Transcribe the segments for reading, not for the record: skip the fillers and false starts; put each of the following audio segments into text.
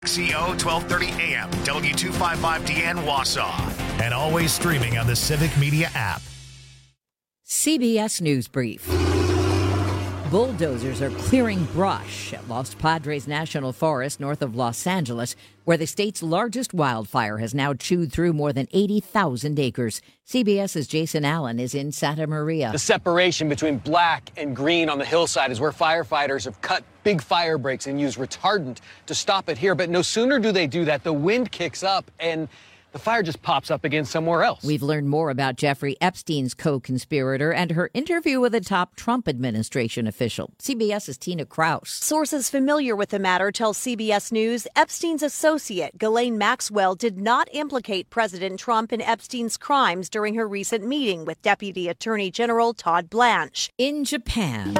CO 1230 AM, W255DN Wausau. And always streaming on the Civic Media app. CBS News Brief. Bulldozers are clearing brush at Los Padres National Forest north of Los Angeles, where the state's largest wildfire has now chewed through more than 80,000 acres. CBS's Jason Allen is in Santa Maria. The separation between black and green on the hillside is where firefighters have cut big fire breaks and used retardant to stop it here. But no sooner do they do that, the wind kicks up and the fire just pops up again somewhere else. We've learned more about Jeffrey Epstein's co-conspirator and her interview with a top Trump administration official. CBS's Tina Kraus. Sources familiar with the matter tell CBS News Epstein's associate, Ghislaine Maxwell, did not implicate President Trump in Epstein's crimes during her recent meeting with Deputy Attorney General Todd Blanche. In Japan,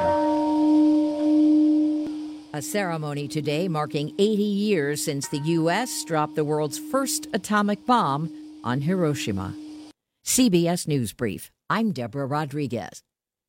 a ceremony today marking 80 years since the U.S. dropped the world's first atomic bomb on Hiroshima. CBS News Brief. I'm Deborah Rodriguez.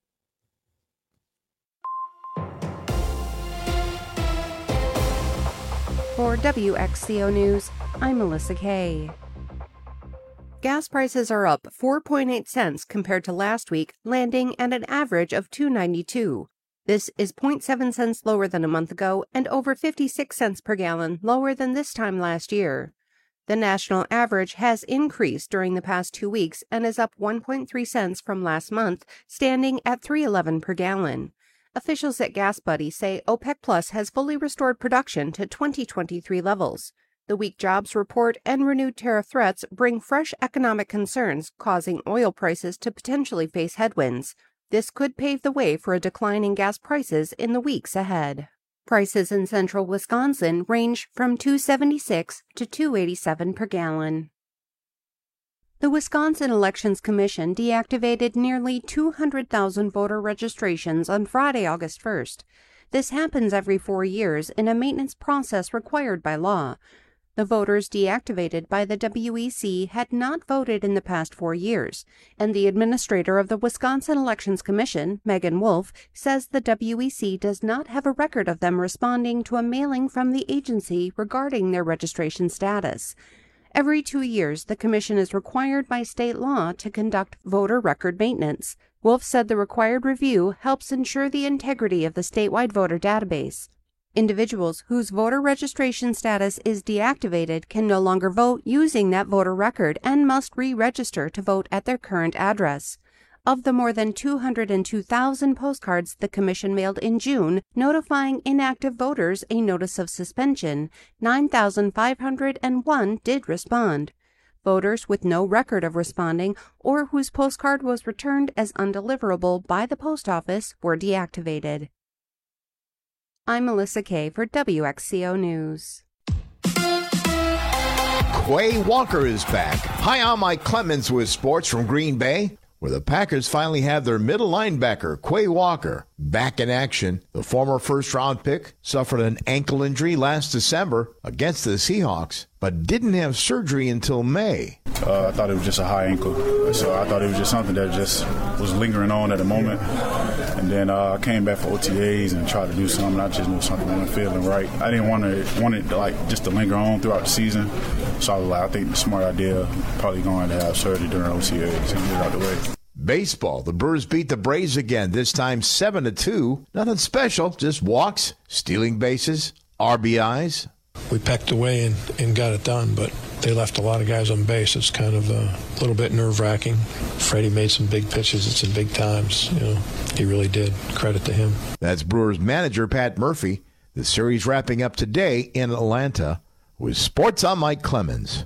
For WXCO News, I'm Melissa Kay. Gas prices are up 4.8 cents compared to last week, landing at an average of $2.92. This is 0.7 cents lower than a month ago and over 56 cents per gallon lower than this time last year. The national average has increased during the past 2 weeks and is up 1.3 cents from last month, standing at $3.11 per gallon. Officials at GasBuddy say OPEC Plus has fully restored production to 2023 levels. The weak jobs report and renewed tariff threats bring fresh economic concerns, causing oil prices to potentially face headwinds. This could pave the way for a decline in gas prices in the weeks ahead. Prices in central Wisconsin range from $2.76 to $2.87 per gallon. The Wisconsin Elections Commission deactivated nearly 200,000 voter registrations on Friday, August 1st. This happens every 4 years in a maintenance process required by law. The voters deactivated by the WEC had not voted in the past 4 years, and the administrator of the Wisconsin Elections Commission, Megan Wolf, says the WEC does not have a record of them responding to a mailing from the agency regarding their registration status. Every 2 years, the commission is required by state law to conduct voter record maintenance. Wolf said the required review helps ensure the integrity of the statewide voter database. Individuals whose voter registration status is deactivated can no longer vote using that voter record and must re-register to vote at their current address. Of the more than 202,000 postcards the commission mailed in June notifying inactive voters a notice of suspension, 9,501 did respond. Voters with no record of responding or whose postcard was returned as undeliverable by the post office were deactivated. I'm Melissa Kay for WXCO News. Quay Walker is back. Hi, I'm Mike Clemens with sports from Green Bay, where the Packers finally have their middle linebacker, Quay Walker, back in action. The former first-round pick suffered an ankle injury last December against the Seahawks, but didn't have surgery until May. I thought it was just a high ankle, so I thought it was just something that just was lingering on at the moment. And then I came back for OTAs and tried to do something. I just knew something wasn't feeling right. I didn't want it like just to linger on throughout the season. So I was like, I think the smart idea probably going to have surgery during OTAs and get it out the way. Baseball, the Brewers beat the Braves again, this time 7-2. Nothing special, just walks, stealing bases, RBIs. We pecked away and got it done, but they left a lot of guys on base. It's kind of a little bit nerve-wracking. Freddie made some big pitches at some big times. He really did. Credit to him. That's Brewers manager Pat Murphy. The series wrapping up today in Atlanta. With Sports, I'm Mike Clemens.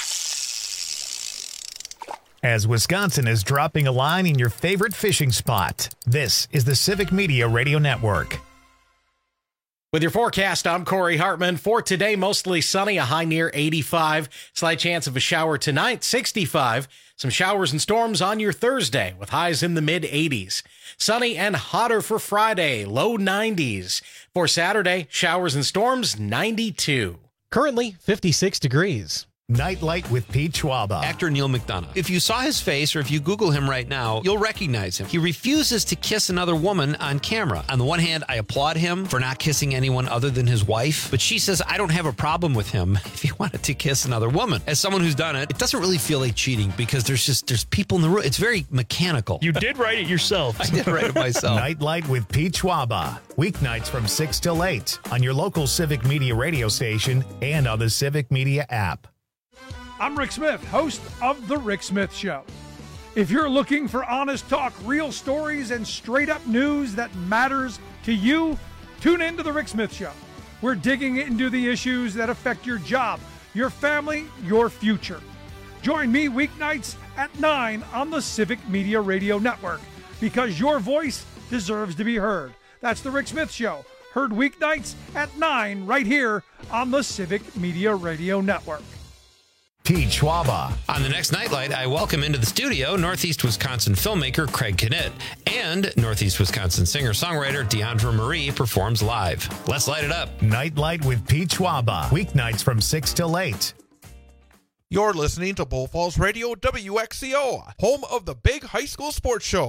As Wisconsin is dropping a line in your favorite fishing spot, this is the Civic Media Radio Network. With your forecast, I'm Corey Hartman. For today, mostly sunny, a high near 85. Slight chance of a shower tonight, 65. Some showers and storms on your Thursday with highs in the mid-80s. Sunny and hotter for Friday, low 90s. For Saturday, showers and storms, 92. Currently, 56 degrees. Nightlight with Pete Schwaba. Actor Neil McDonough. If you saw his face or if you Google him right now, you'll recognize him. He refuses to kiss another woman on camera. On the one hand, I applaud him for not kissing anyone other than his wife, but she says I don't have a problem with him if he wanted to kiss another woman. As someone who's done it, it doesn't really feel like cheating because there's people in the room. It's very mechanical. You did write it yourself. I did write it myself. Nightlight with Pete Schwaba. Weeknights from 6 till 8 on your local Civic Media radio station and on the Civic Media app. I'm Rick Smith, host of The Rick Smith Show. If you're looking for honest talk, real stories, and straight-up news that matters to you, tune in to The Rick Smith Show. We're digging into the issues that affect your job, your family, your future. Join me weeknights at 9 on the Civic Media Radio Network, because your voice deserves to be heard. That's The Rick Smith Show, heard weeknights at 9 right here on the Civic Media Radio Network. Pete Schwaba. On the next Nightlight, I welcome into the studio Northeast Wisconsin filmmaker Craig Knitt and Northeast Wisconsin singer-songwriter Deandra Marie performs live. Let's light it up. Nightlight with Pete Schwaba. Weeknights from 6 till 8. You're listening to Bull Falls Radio WXCO, home of the big high school sports show.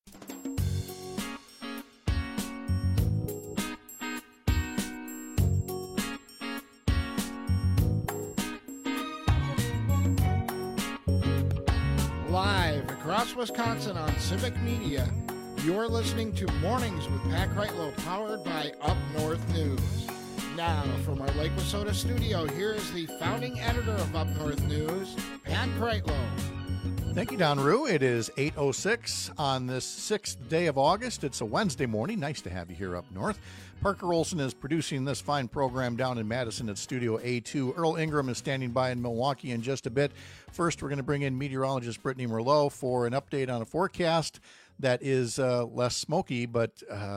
Live across Wisconsin on Civic Media, you're listening to Mornings with Pat Kreitlow, powered by Up North News. Now, from our Lake Wissota studio, here is the founding editor of Up North News, Pat Kreitlow. Thank you, Don Rue. It is 8:06 on this 6th day of August. It's a Wednesday morning. Nice to have you here up north. Parker Olson is producing this fine program down in Madison at Studio A2. Earl Ingram is standing by in Milwaukee in just a bit. First, we're going to bring in meteorologist Brittany Merlot for an update on a forecast that is less smoky, but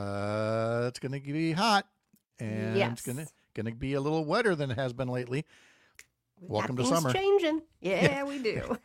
it's going to be hot. And yes. It's going to be a little wetter than it has been lately. Welcome to summer. Changing. Yeah, we do.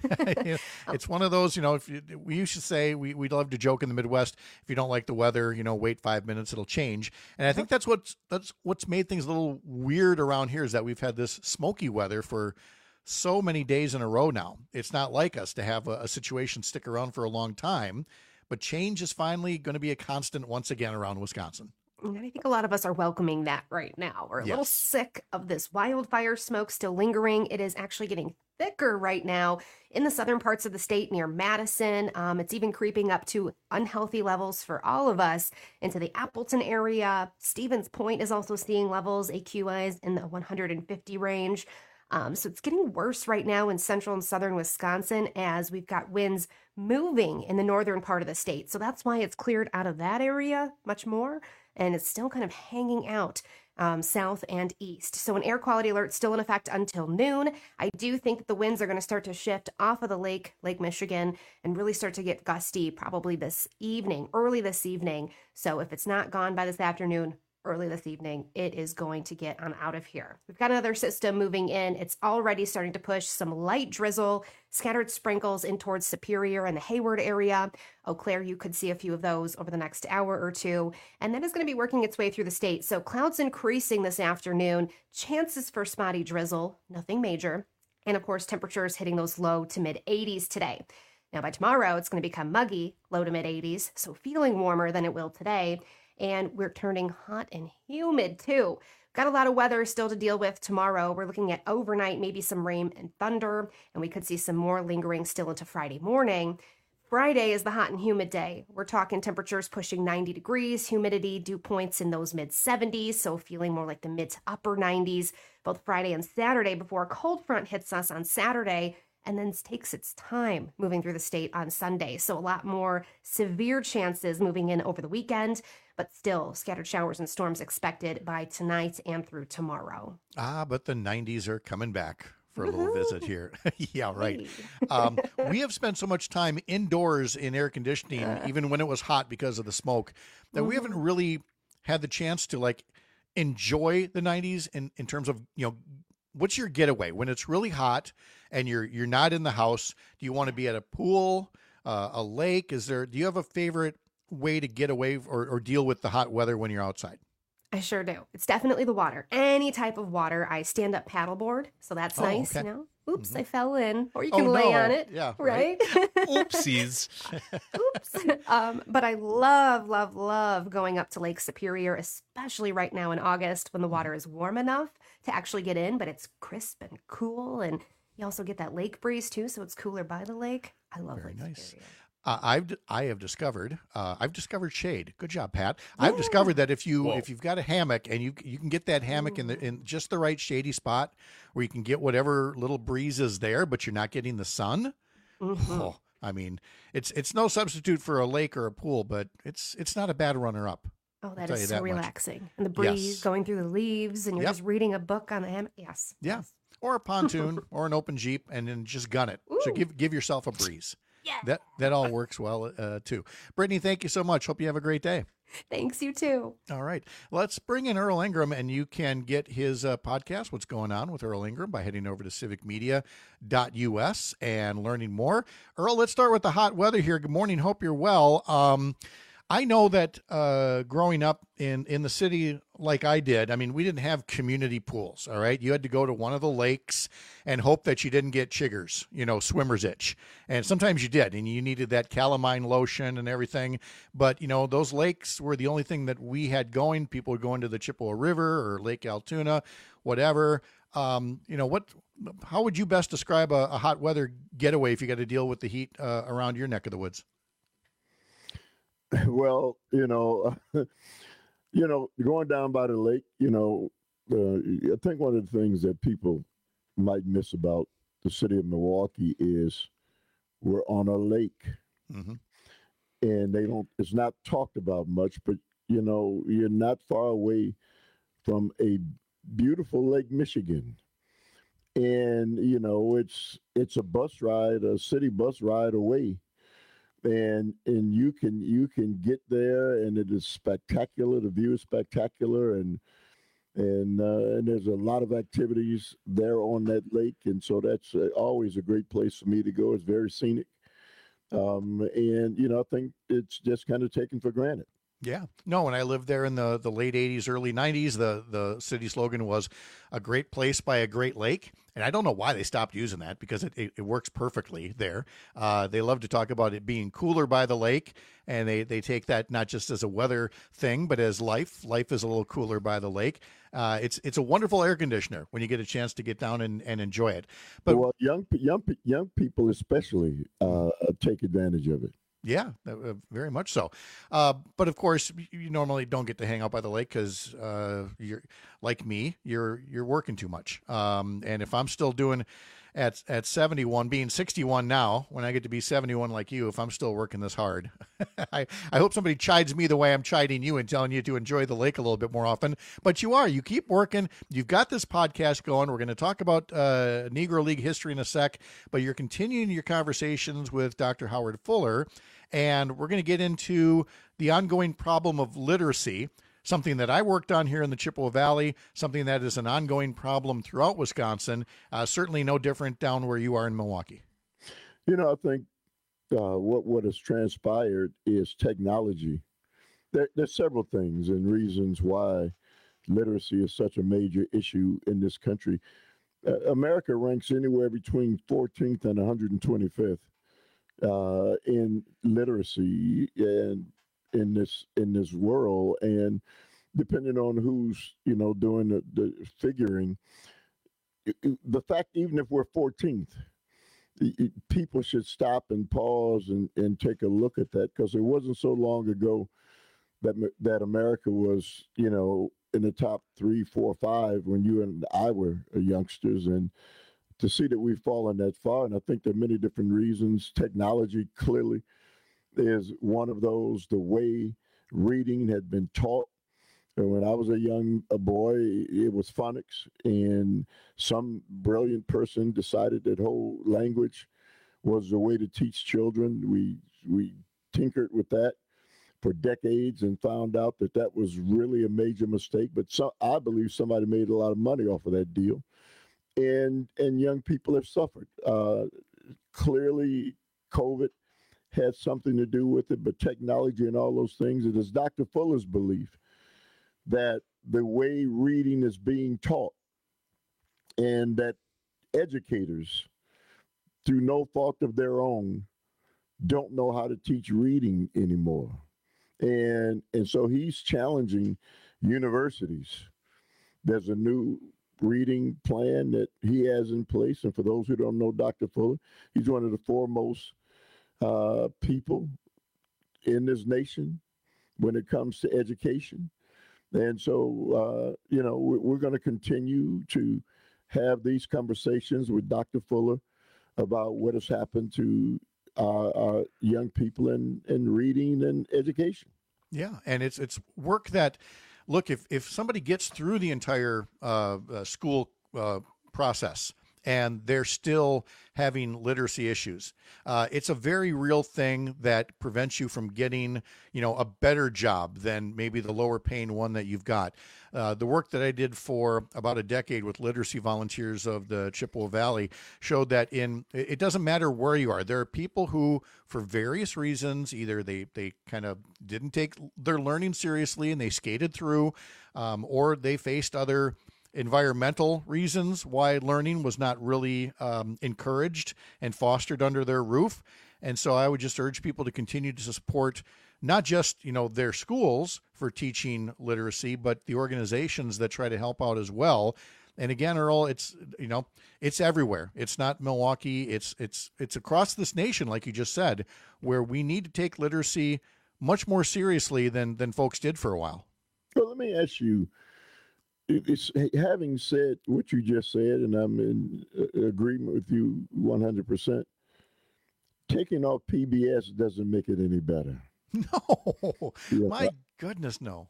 It's one of those, we used to say, we love to joke in the Midwest, if you don't like the weather, wait 5 minutes, it'll change. And I think that's what's made things a little weird around here, is that we've had this smoky weather for so many days in a row now. It's not like us to have a situation stick around for a long time, but change is finally going to be a constant once again around Wisconsin. And I think a lot of us are welcoming that right now. We're a little sick of this wildfire smoke still lingering. It is actually getting thicker right now in the southern parts of the state near Madison. It's even creeping up to unhealthy levels for all of us into the Appleton area. Stevens Point is also seeing levels, AQIs in the 150 range. So it's getting worse right now in central and southern Wisconsin as we've got winds moving in the northern part of the state. So that's why it's cleared out of that area much more. And it's still kind of hanging out south and east. So an air quality alert still in effect until noon. I do think that the winds are going to start to shift off of the Lake Michigan, and really start to get gusty probably early this evening. So if it's not gone by this afternoon, early this evening, it is going to get on out of here. We've got another system moving in. It's already starting to push some light drizzle, scattered sprinkles in towards Superior and the Hayward area. Eau Claire, you could see a few of those over the next hour or two. And that is going to be working its way through the state. So clouds increasing this afternoon, chances for spotty drizzle, nothing major. And of course, temperatures hitting those low to mid 80s today. Now by tomorrow, it's going to become muggy, low to mid 80s. So feeling warmer than it will today. And we're turning hot and humid too. Got a lot of weather still to deal with tomorrow. We're looking at overnight, maybe some rain and thunder, and we could see some more lingering still into Friday morning. Friday is the hot and humid day. We're talking temperatures pushing 90 degrees, humidity dew points in those mid 70s, so feeling more like the mid to upper 90s, both Friday and Saturday before a cold front hits us on Saturday and then takes its time moving through the state on Sunday. So a lot more severe chances moving in over the weekend, but still scattered showers and storms expected by tonight and through tomorrow. But the 90s are coming back for a little visit here. Yeah, right. We have spent so much time indoors in air conditioning, even when it was hot because of the smoke, that we haven't really had the chance to enjoy the 90s in terms of, what's your getaway when it's really hot and you're not in the house? Do you want to be at a pool, a lake? Do you have a favorite way to get away or deal with the hot weather when you're outside? I sure do. It's definitely the water. Any type of water. I stand up paddleboard, so that's nice. Okay. oops, I fell in. Or you Oh, can lay no. on it. Yeah, right? Oopsies. Oops. But I love going up to Lake Superior, especially right now in August when the water is warm enough to actually get in, but it's crisp and cool. And you also get that lake breeze too, so it's cooler by the lake. I love Lake Superior. I've discovered shade. Good job, Pat. I've discovered that if you've got a hammock and you can get that hammock in just the right shady spot where you can get whatever little breeze is there, but you're not getting the sun. Mm-hmm. Oh, I mean, it's no substitute for a lake or a pool, but it's not a bad runner-up. Oh, that is so relaxing. And the breeze going through the leaves, and you're just reading a book on the hammock. Yes. Yeah. Or a pontoon or an open Jeep, and then just gun it. Ooh. So give yourself a breeze. Yeah. That all works well too. Brittany, thank you so much. Hope you have a great day. Thanks, you too. All right. Let's bring in Earl Ingram, and you can get his podcast, What's Going On with Earl Ingram, by heading over to civicmedia.us and learning more. Earl, let's start with the hot weather here. Good morning. Hope you're well. I know that growing up in the city like I did, I mean, we didn't have community pools, all right? You had to go to one of the lakes and hope that you didn't get chiggers, swimmer's itch. And sometimes you did, and you needed that calamine lotion and everything. But, those lakes were the only thing that we had going. People would go into the Chippewa River or Lake Altoona, whatever. How would you best describe a hot weather getaway if you got to deal with the heat around your neck of the woods? Well, going down by the lake, I think one of the things that people might miss about the city of Milwaukee is we're on a lake, and it's not talked about much, but you're not far away from a beautiful Lake Michigan. And, it's a bus ride, a city bus ride away. And you can get there, and it is spectacular. The view is spectacular, and there's a lot of activities there on that lake, and so that's always a great place for me to go. It's very scenic, and I think it's just kind of taken for granted. Yeah. No, when I lived there in the late 80s, early 90s, the city slogan was a great place by a great lake. And I don't know why they stopped using that, because it works perfectly there. They love to talk about it being cooler by the lake, and they take that not just as a weather thing, but as life. Life is a little cooler by the lake. It's a wonderful air conditioner when you get a chance to get down and enjoy it. But young people especially take advantage of it. Yeah, very much so. But of course, you normally don't get to hang out by the lake because you're like me. You're working too much. And if I'm still doing at 71, being 61 now, when I get to be 71 like you, if I'm still working this hard, I hope somebody chides me the way I'm chiding you and telling you to enjoy the lake a little bit more often. But you are. You keep working. You've got this podcast going. We're going to talk about Negro League history in a sec, but you're continuing your conversations with Dr. Howard Fuller, and we're going to get into the ongoing problem of literacy, something that I worked on here in the Chippewa Valley, something that is an ongoing problem throughout Wisconsin, certainly no different down where you are in Milwaukee. I think what has transpired is technology. There's several things and reasons why literacy is such a major issue in this country. America ranks anywhere between 14th and 125th in literacy and in this world, and depending on who's doing the figuring, the fact even if we're 14th, people should stop and pause and take a look at that, because it wasn't so long ago that America was in the top 3, 4, 5 when you and I were youngsters, and to see that we've fallen that far. And I think there are many different reasons. Technology clearly is one of those. The way reading had been taught. And when I was a boy, it was phonics, and some brilliant person decided that whole language was the way to teach children. We tinkered with that for decades and found out that was really a major mistake. But I believe somebody made a lot of money off of that deal. And young people have suffered. Clearly, COVID had something to do with it, but technology and all those things. It is Dr. Fuller's belief that the way reading is being taught, and that educators, through no fault of their own, don't know how to teach reading anymore. And so he's challenging universities. There's a new reading plan that he has in place. And for those who don't know Dr. Fuller, he's one of the foremost people in this nation when it comes to education. And so, we're going to continue to have these conversations with Dr. Fuller about what has happened to our young people in reading and education. Yeah, and it's work that, look, if somebody gets through the entire school process and they're still having literacy issues, it's a very real thing that prevents you from getting, a better job than maybe the lower paying one that you've got. The work that I did for about a decade with literacy volunteers of the Chippewa Valley showed that it doesn't matter where you are. There are people who, for various reasons, either they kind of didn't take their learning seriously and they skated through, or they faced other environmental reasons why learning was not really encouraged and fostered under their roof. And so I would just urge people to continue to support not just, their schools for teaching literacy, but the organizations that try to help out as well. And again, Earl, it's everywhere. It's not Milwaukee. It's across this nation, like you just said, where we need to take literacy much more seriously than folks did for a while. Well, let me ask you, having said what you just said, and I'm in agreement with you 100%, taking off PBS doesn't make it any better. No, my goodness, no.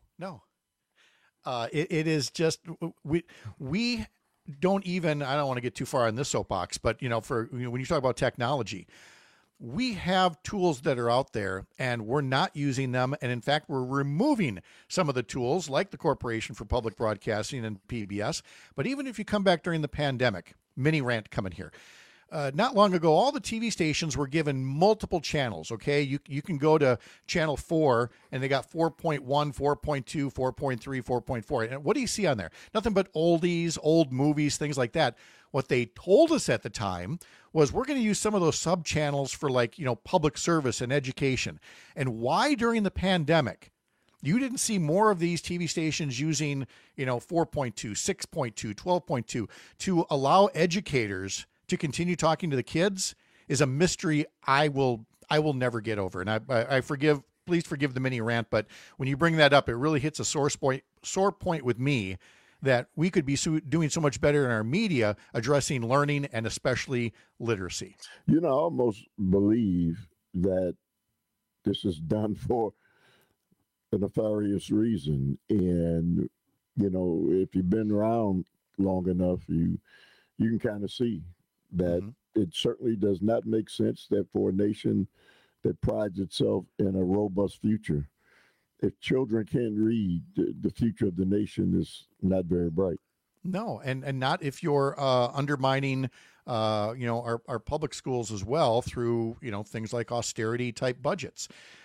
It is just, we don't even, I don't want to get too far on this soapbox, but when you talk about technology, we have tools that are out there and we're not using them. And in fact, we're removing some of the tools like the Corporation for Public Broadcasting and PBS. But even if you come back during the pandemic, mini rant coming here. Not long ago, all the TV stations were given multiple channels, okay? You can go to channel 4, and they got 4.1, 4.2, 4.3, 4.4. And what do you see on there? Nothing but oldies, old movies, things like that. What they told us at the time was we're going to use some of those sub-channels for public service and education. And why during the pandemic you didn't see more of these TV stations using, 4.2, 6.2, 12.2 to allow educators to continue talking to the kids is a mystery I will never get over. And please forgive the mini rant, but when you bring that up, it really hits a sore point with me that we could be doing so much better in our media addressing learning and especially literacy. I almost believe that this is done for a nefarious reason. And, if you've been around long enough, you can kind of see that it certainly does not make sense that for a nation that prides itself in a robust future, if children can't read, the future of the nation is not very bright. No, and not if you're undermining, our public schools as well through, things like austerity type budgets.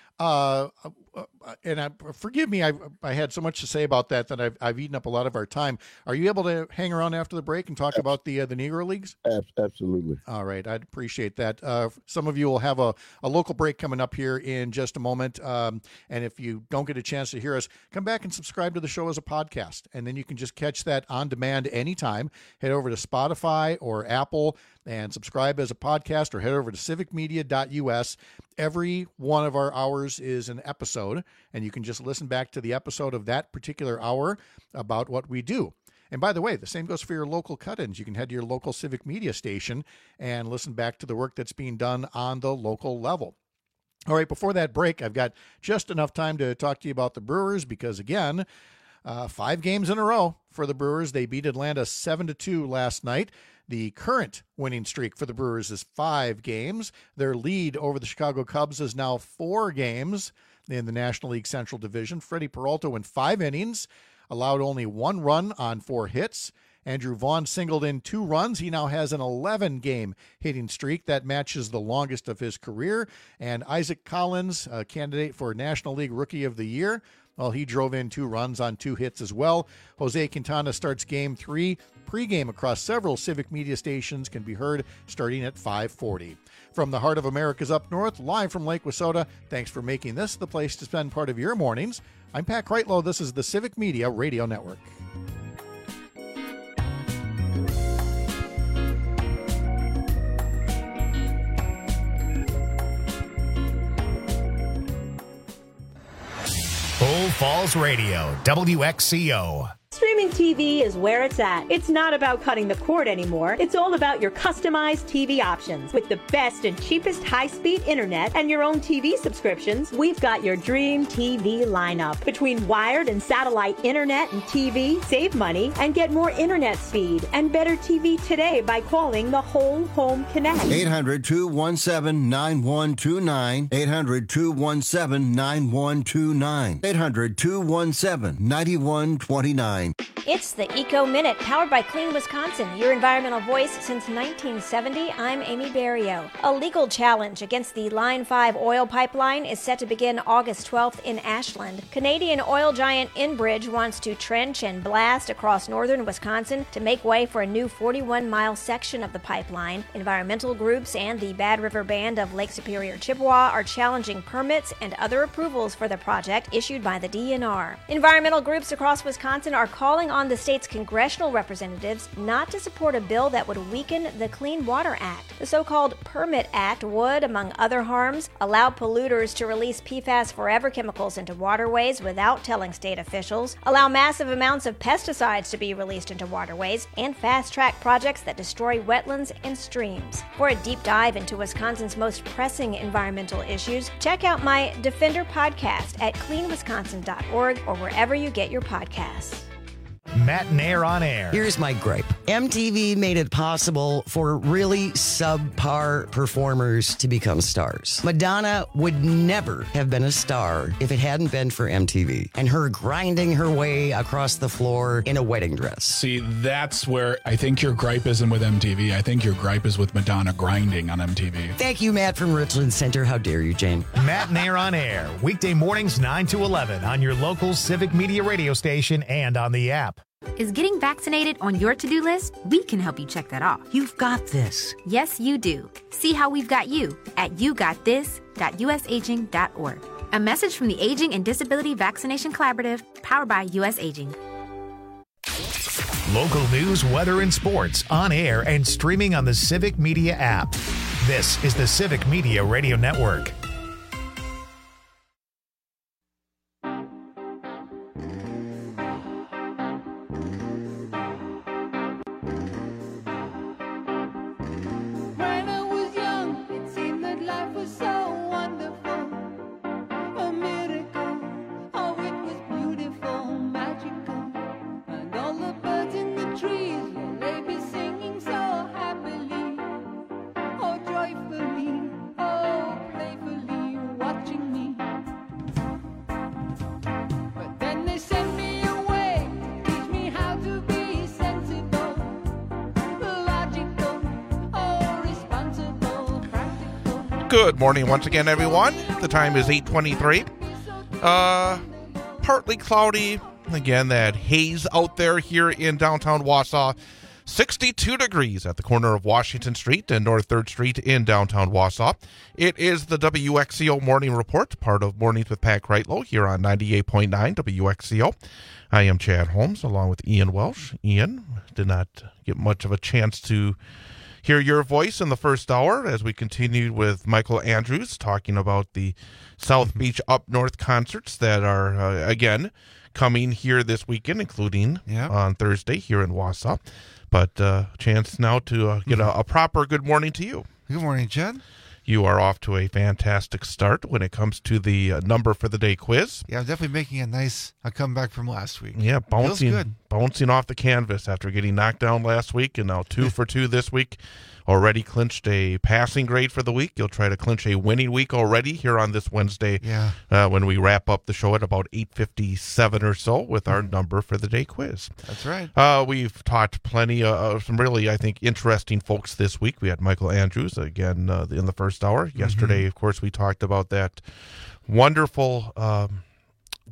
And forgive me, I had so much to say about that I've eaten up a lot of our time. Are you able to hang around after the break and talk about the Negro Leagues? Absolutely. All right, I'd appreciate that. Some of you will have a local break coming up here in just a moment. And if you don't get a chance to hear us, come back and subscribe to the show as a podcast. And then you can just catch that on demand anytime. Head over to Spotify or Apple and subscribe as a podcast, or head over to civicmedia.us. Every one of our hours is an episode, and you can just listen back to the episode of that particular hour about what we do. And by the way, the same goes for your local cut-ins. You can head to your local civic media station and listen back to the work that's being done on the local level. All right, before that break, I've got just enough time to talk to you about the Brewers because, again, 5 games in a row for the Brewers. They beat Atlanta 7-2 last night. The current winning streak for the Brewers is 5 games. Their lead over the Chicago Cubs is now 4 games in the National League Central Division. Freddie Peralta went 5 innings, allowed only 1 run on 4 hits. Andrew Vaughn singled in 2 runs. He now has an 11-game hitting streak. That matches the longest of his career. And Isaac Collins, a candidate for National League Rookie of the Year, Well, he drove in 2 runs on 2 hits as well. Jose Quintana starts Game 3. Pre-game across several Civic Media stations can be heard starting at 5:40. From the heart of America's up north, live from Lake Wissota, thanks for making this the place to spend part of your mornings. I'm Pat Kreitlow. This is the Civic Media Radio Network. Bull Falls Radio, WXCO. Streaming TV is where it's at. It's not about cutting the cord anymore. It's all about your customized TV options. With the best and cheapest high-speed internet and your own TV subscriptions, we've got your dream TV lineup. Between wired and satellite internet and TV, save money and get more internet speed and better TV today by calling the Whole Home Connect. 800-217-9129. 800-217-9129. 800-217-9129. It's the Eco Minute, powered by Clean Wisconsin, your environmental voice since 1970. I'm Amy Barrio. A legal challenge against the Line 5 oil pipeline is set to begin August 12th in Ashland. Canadian oil giant Enbridge wants to trench and blast across northern Wisconsin to make way for a new 41-mile section of the pipeline. Environmental groups and the Bad River Band of Lake Superior Chippewa are challenging permits and other approvals for the project issued by the DNR. Environmental groups across Wisconsin are calling on the state's congressional representatives not to support a bill that would weaken the Clean Water Act. The so-called Permit Act would, among other harms, allow polluters to release PFAS forever chemicals into waterways without telling state officials, allow massive amounts of pesticides to be released into waterways, and fast-track projects that destroy wetlands and streams. For a deep dive into Wisconsin's most pressing environmental issues, check out my Defender podcast at cleanwisconsin.org or wherever you get your podcasts. Matt Nair on air. Here's my gripe. MTV made it possible for really subpar performers to become stars. Madonna would never have been a star if it hadn't been for MTV and her grinding her way across the floor in a wedding dress. See, that's where I think your gripe isn't with MTV. I think your gripe is with Madonna grinding on MTV. Thank you, Matt from Richland Center. How dare you, Jane? Matt Nair on air. Weekday mornings 9 to 11 on your local Civic Media radio station and on the app. Is getting vaccinated on your to-do list? We can help you check that off. You've got this. Yes, you do. See how we've got you at yougotthis.usaging.org. A message from the Aging and Disability Vaccination Collaborative, powered by US Aging. Local news, weather, and sports on air and streaming on the Civic Media app. This is the Civic Media Radio Network. Good morning once again, everyone. The time is 8:23. Partly cloudy. Again, that haze out there here in downtown Wausau. 62 degrees at the corner of Washington Street and North 3rd Street in downtown Wausau. It is the WXCO Morning Report, part of Mornings with Pat Kreitlow here on 98.9 WXCO. I am Chad Holmes along with Ian Welsh. Ian, did not get much of a chance to hear your voice in the first hour as we continued with Michael Andrews talking about the South Beach Up North concerts that are, again, coming here this weekend, including on Thursday here in Wausau. But chance now to get a proper good morning to you. Good morning, Chad. You are off to a fantastic start when it comes to the number for the day quiz. Yeah, I'm definitely making a comeback from last week. Yeah, bouncing off the canvas after getting knocked down last week, and now 2 for 2 this week. Already clinched a passing grade for the week. You'll try to clinch a winning week already here on this Wednesday when we wrap up the show at about 8:57 or so with our number for the day quiz. That's right. We've taught plenty of some really, I think, interesting folks this week. We had Michael Andrews, again, in the first hour. Yesterday, of course, we talked about that wonderful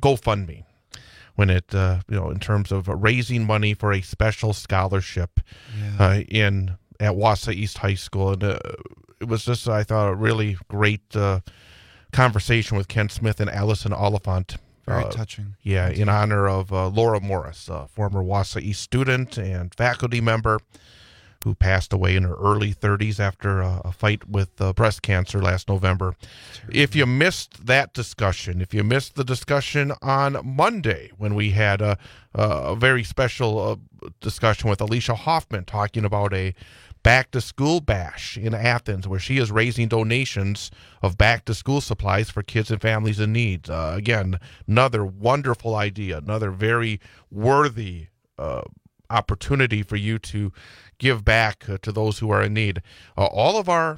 GoFundMe when it, in terms of raising money for a special scholarship at Wausau East High School. And it was just, I thought, a really great conversation with Ken Smith and Allison Oliphant. Very touching. Yeah, in honor of Laura Morris, a former Wausau East student and faculty member who passed away in her early 30s after a fight with breast cancer last November. If you missed that discussion, if you missed the discussion on Monday when we had a very special discussion with Alicia Hoffman talking about a back-to-school bash in Athens, where she is raising donations of back-to-school supplies for kids and families in need. Again, another wonderful idea, another very worthy opportunity for you to give back to those who are in need. All of our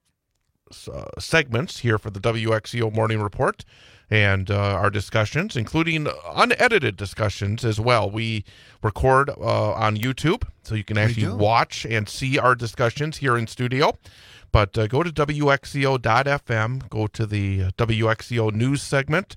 segments here for the WXCO Morning Report and our discussions, including unedited discussions as well. We record on YouTube, so you can actually watch and see our discussions here in studio. But go to WXCO.FM, go to the WXCO News segment.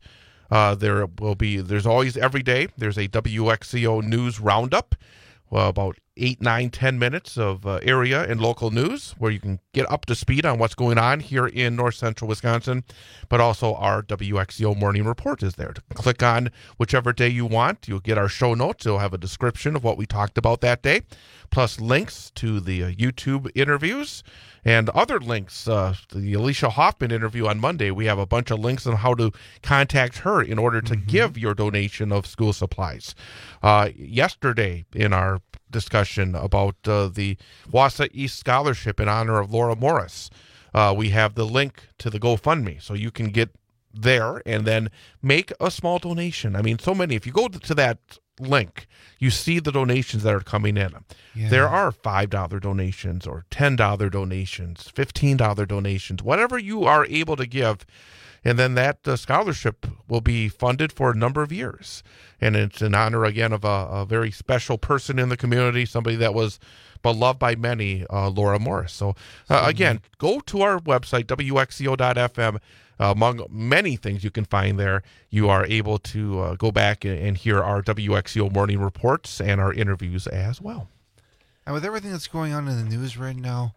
There's always, every day, there's a WXCO News Roundup, about 8, 9, 10 minutes of area and local news where you can get up to speed on what's going on here in north central Wisconsin. But also our WXCO Morning Report is there. Click on whichever day you want. You'll get our show notes. It'll have a description of what we talked about that day, plus links to the YouTube interviews and other links. The Alicia Hoffman interview on Monday, we have a bunch of links on how to contact her in order to give your donation of school supplies. Yesterday, in our discussion about the Wausau East Scholarship in honor of Laura Morris, we have the link to the GoFundMe, so you can get there and then make a small donation. I mean, so many. If you go to that link, you see the donations that are coming in. Yeah. There are $5 donations or $10 donations, $15 donations, whatever you are able to give. And then that scholarship will be funded for a number of years. And it's in honor, again, of a very special person in the community, somebody that was beloved by many, Laura Morris. So, again, go to our website, WXCO.FM. Among many things you can find there, you are able to go back and hear our WXCO Morning Reports and our interviews as well. And with everything that's going on in the news right now,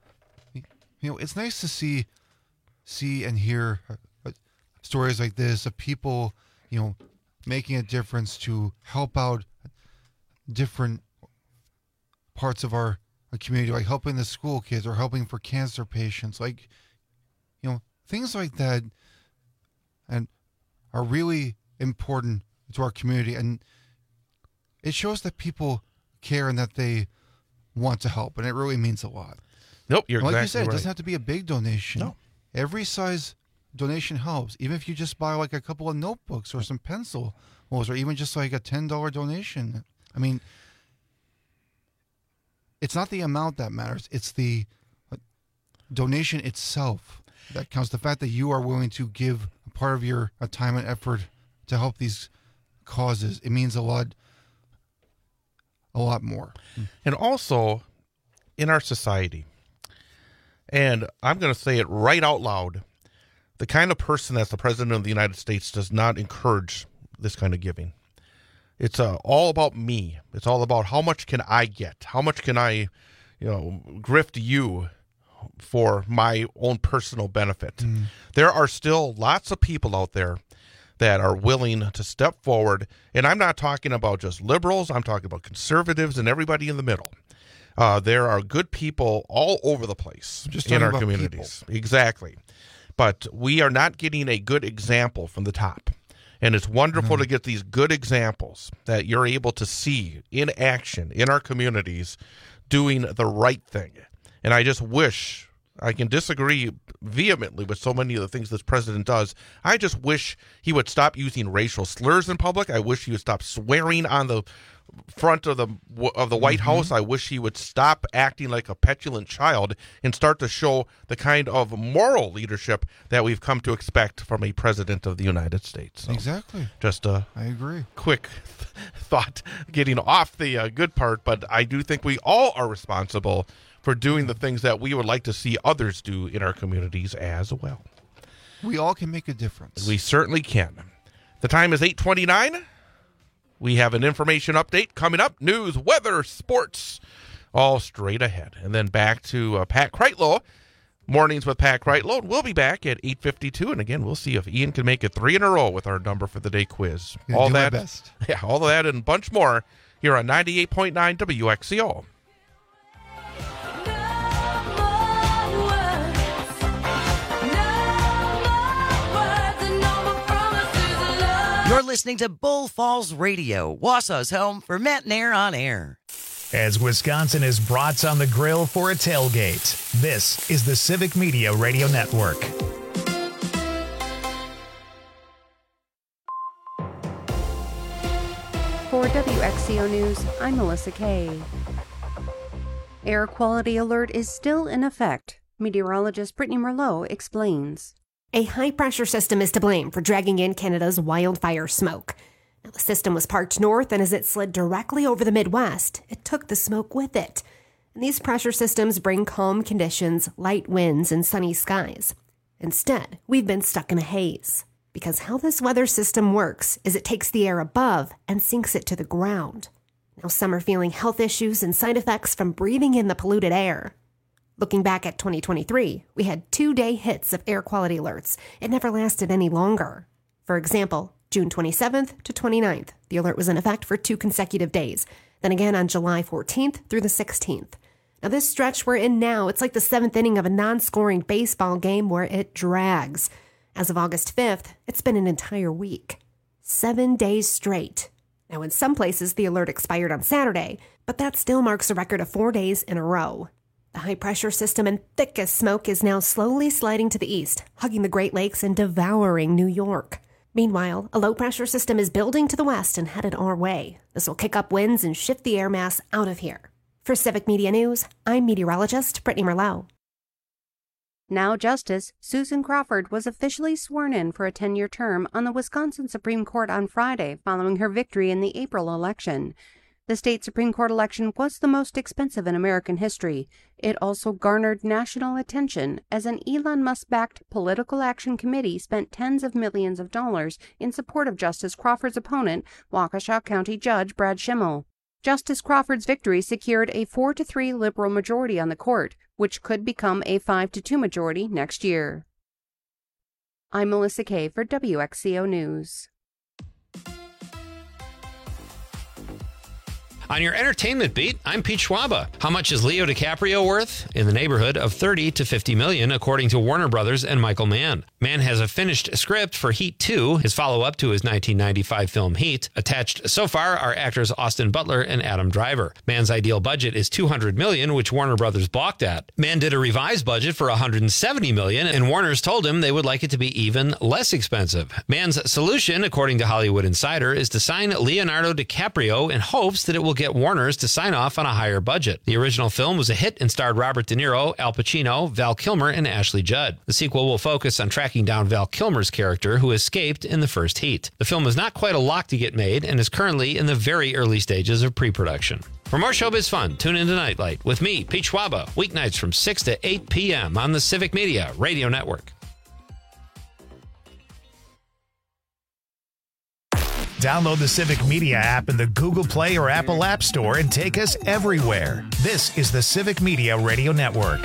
it's nice to see and hear stories like this of people, making a difference to help out different parts of our community, like helping the school kids or helping for cancer patients, like, things like that, and are really important to our community. And it shows that people care and that they want to help, and it really means a lot. Nope, you're like exactly you said, right. It doesn't have to be a big donation. No. Every size donation helps, even if you just buy like a couple of notebooks or some pencils, or even just like a $10 donation. I mean, it's not the amount that matters, it's the donation itself that counts. The fact that you are willing to give a part of your time and effort to help these causes, it means a lot more. And also, in our society, and I'm going to say it right out loud, the kind of person that's the president of the United States does not encourage this kind of giving. It's all about me. It's all about how much can I get? How much can I, grift you for my own personal benefit? There are still lots of people out there that are willing to step forward. And I'm not talking about just liberals. I'm talking about conservatives and everybody in the middle. There are good people all over the place in our communities. People. Exactly. But we are not getting a good example from the top. And it's wonderful to get these good examples that you're able to see in action in our communities doing the right thing. And I just wish, I can disagree vehemently with so many of the things this president does. I just wish he would stop using racial slurs in public. I wish he would stop swearing on the front of the White House. I wish he would stop acting like a petulant child and start to show the kind of moral leadership that we've come to expect from a president of the United States. So exactly. Just I agree. Quick thought, getting off the good part, but I do think we all are responsible for doing the things that we would like to see others do in our communities as well. We all can make a difference. We certainly can. The time is 8:29. We have an information update coming up. News, weather, sports, all straight ahead. And then back to Pat Kreitlow. Mornings with Pat Kreitlow. We'll be back at 8:52. And again, we'll see if Ian can make it 3 in a row with our number for the day quiz. All that, my best. Yeah, all that and a bunch more here on 98.9 WXCO. You're listening to Bull Falls Radio, Wausau's home for Matt Nair on air. As Wisconsin is brats on the grill for a tailgate, this is the Civic Media Radio Network. For WXCO News, I'm Melissa Kay. Air quality alert is still in effect. Meteorologist Brittany Merlot explains. A high-pressure system is to blame for dragging in Canada's wildfire smoke. Now, the system was parked north, and as it slid directly over the Midwest, it took the smoke with it. And these pressure systems bring calm conditions, light winds, and sunny skies. Instead, we've been stuck in a haze. Because how this weather system works is it takes the air above and sinks it to the ground. Now, some are feeling health issues and side effects from breathing in the polluted air. Looking back at 2023, we had 2-day hits of air quality alerts. It never lasted any longer. For example, June 27th to 29th, the alert was in effect for 2 consecutive days. Then again on July 14th through the 16th. Now this stretch we're in now, it's like the 7th inning of a non-scoring baseball game where it drags. As of August 5th, it's been an entire week. 7 days straight. Now in some places, the alert expired on Saturday, but that still marks a record of 4 days in a row. The high-pressure system and thickest smoke is now slowly sliding to the east, hugging the Great Lakes and devouring New York. Meanwhile, a low-pressure system is building to the west and headed our way. This will kick up winds and shift the air mass out of here. For Civic Media News, I'm meteorologist Brittany Merlot. Now Justice Susan Crawford was officially sworn in for a 10-year term on the Wisconsin Supreme Court on Friday following her victory in the April election. The state Supreme Court election was the most expensive in American history. It also garnered national attention as an Elon Musk-backed political action committee spent tens of millions of dollars in support of Justice Crawford's opponent, Waukesha County Judge Brad Schimmel. Justice Crawford's victory secured a 4-3 liberal majority on the court, which could become a 5-2 majority next year. I'm Melissa Kay for WXCO News. On your entertainment beat, I'm Pete Schwaba. How much is Leo DiCaprio worth? In the neighborhood of $30 to $50 million, according to Warner Brothers and Michael Mann. Mann has a finished script for Heat 2, his follow-up to his 1995 film Heat. Attached so far are actors Austin Butler and Adam Driver. Mann's ideal budget is $200 million, which Warner Brothers balked at. Mann did a revised budget for $170 million, and Warner's told him they would like it to be even less expensive. Mann's solution, according to Hollywood Insider, is to sign Leonardo DiCaprio in hopes that it will get Warner's to sign off on a higher budget. The original film was a hit and starred Robert De Niro, Al Pacino, Val Kilmer, and Ashley Judd. The sequel will focus on tracking down Val Kilmer's character, who escaped in the first Heat. The film is not quite a lock to get made and is currently in the very early stages of pre-production. For more showbiz fun, tune into Nightlight with me, Pete Schwaba, weeknights from 6 to 8 p.m. on the Civic Media Radio Network. Download the Civic Media app in the Google Play or Apple App Store and take us everywhere. This is the Civic Media Radio Network.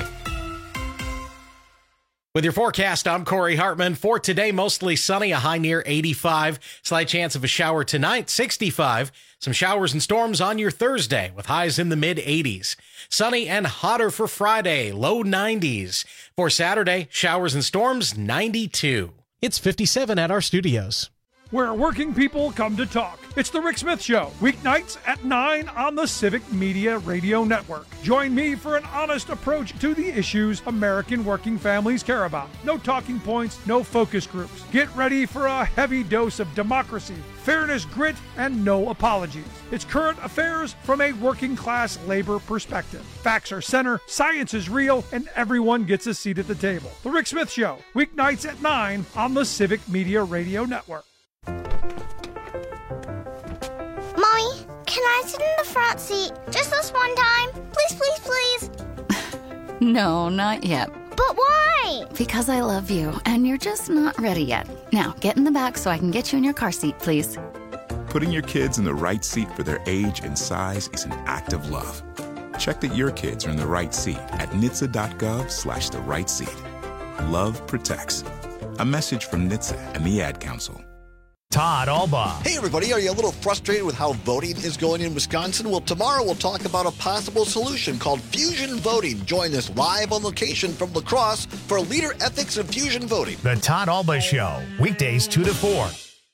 With your forecast, I'm Corey Hartman. For today, mostly sunny, a high near 85. Slight chance of a shower tonight, 65. Some showers and storms on your Thursday with highs in the mid-80s. Sunny and hotter for Friday, low 90s. For Saturday, showers and storms, 92. It's 57 at our studios. Where working people come to talk. It's The Rick Smith Show, weeknights at 9 on the Civic Media Radio Network. Join me for an honest approach to the issues American working families care about. No talking points, no focus groups. Get ready for a heavy dose of democracy, fairness, grit, and no apologies. It's current affairs from a working class labor perspective. Facts are center, science is real, and everyone gets a seat at the table. The Rick Smith Show, weeknights at 9 on the Civic Media Radio Network. Mommy, can I sit in the front seat just this one time? Please, please, please. No, not yet. But why? Because I love you, and you're just not ready yet. Now, get in the back so I can get you in your car seat, please. Putting your kids in the right seat for their age and size is an act of love. Check that your kids are in the right seat at NHTSA.gov/the right seat. Love protects. A message from NHTSA and the Ad Council. Todd Albaugh. Hey, everybody. Are you a little frustrated with how voting is going in Wisconsin? Well, tomorrow we'll talk about a possible solution called fusion voting. Join us live on location from La Crosse for Leader Ethics of Fusion Voting. The Todd Albaugh Show, weekdays 2 to 4.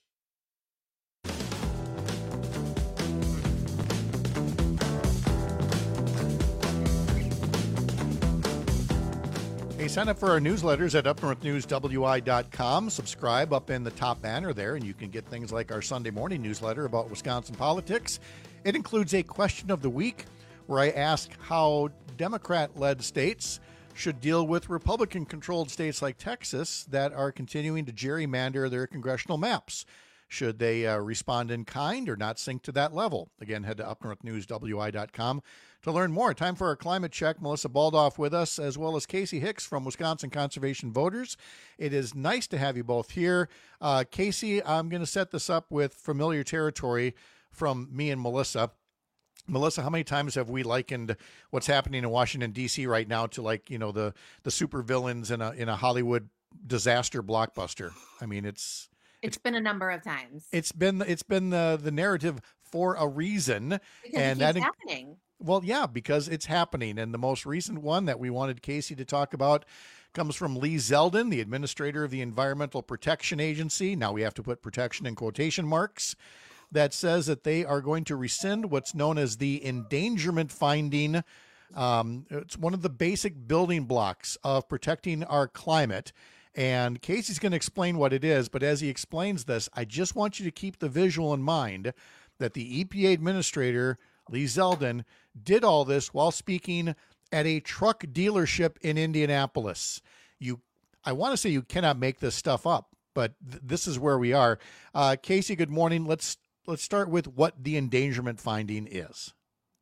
Hey, sign up for our newsletters at upnorthnewswi.com. Subscribe up in the top banner there, and you can get things like our Sunday morning newsletter about Wisconsin politics. It includes a question of the week where I ask how Democrat-led states should deal with Republican-controlled states like Texas that are continuing to gerrymander their congressional maps. Should they respond in kind or not sink to that level? Again, head to upnorthnewswi.com to learn more. Time for our climate check. Melissa Baldoff with us, as well as Casey Hicks from Wisconsin Conservation Voters. It is nice to have you both here. Casey, I'm going to set this up with familiar territory from me and Melissa. Melissa, how many times have we likened what's happening in Washington, D.C. right now to, like, you know, the super villains in a Hollywood disaster blockbuster? I mean, it's been a number of times. It's been the narrative for a reason, because and it keeps happening. Well, yeah, because it's happening. And the most recent one that we wanted Casey to talk about comes from Lee Zeldin, the administrator of the Environmental Protection Agency. Now we have to put protection in quotation marks. That says that they are going to rescind what's known as the endangerment finding. It's one of the basic building blocks of protecting our climate. And Casey's going to explain what it is, but as he explains this, I just want you to keep the visual in mind that the EPA administrator, Lee Zeldin, did all this while speaking at a truck dealership in Indianapolis. I want to say you cannot make this stuff up, but this is where we are. Casey, good morning. Let's start with what the endangerment finding is.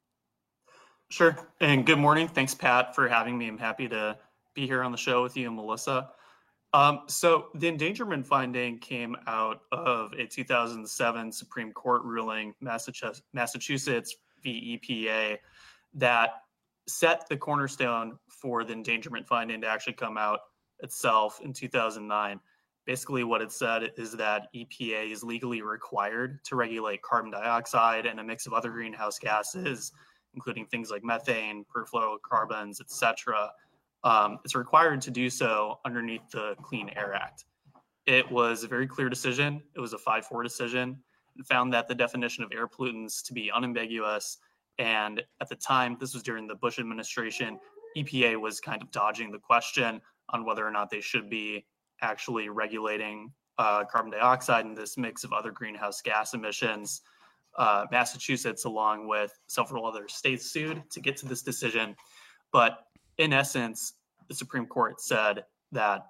Sure, and good morning. Thanks, Pat, for having me. I'm happy to be here on the show with you and Melissa. So the endangerment finding came out of a 2007 Supreme Court ruling, Massachusetts v. EPA, that set the cornerstone for the endangerment finding to actually come out itself in 2009. Basically, what it said is that EPA is legally required to regulate carbon dioxide and a mix of other greenhouse gases, including things like methane, perfluorocarbons, etc. It's required to do so underneath the Clean Air Act. It was a very clear decision. It was a 5-4 decision. It found that the definition of air pollutants to be unambiguous. And at the time, this was during the Bush administration, EPA was kind of dodging the question on whether or not they should be actually regulating carbon dioxide and this mix of other greenhouse gas emissions. Massachusetts, along with several other states, sued to get to this decision. But in essence, the Supreme Court said that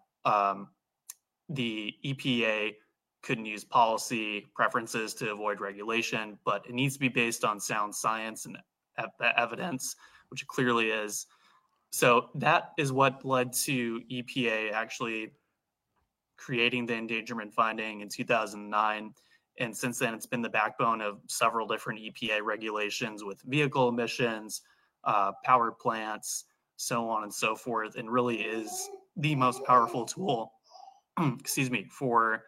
the EPA couldn't use policy preferences to avoid regulation, but it needs to be based on sound science and evidence, which it clearly is. So that is what led to EPA actually creating the endangerment finding in 2009. And since then, it's been the backbone of several different EPA regulations with vehicle emissions, power plants, so on and so forth, and really is the most powerful tool, for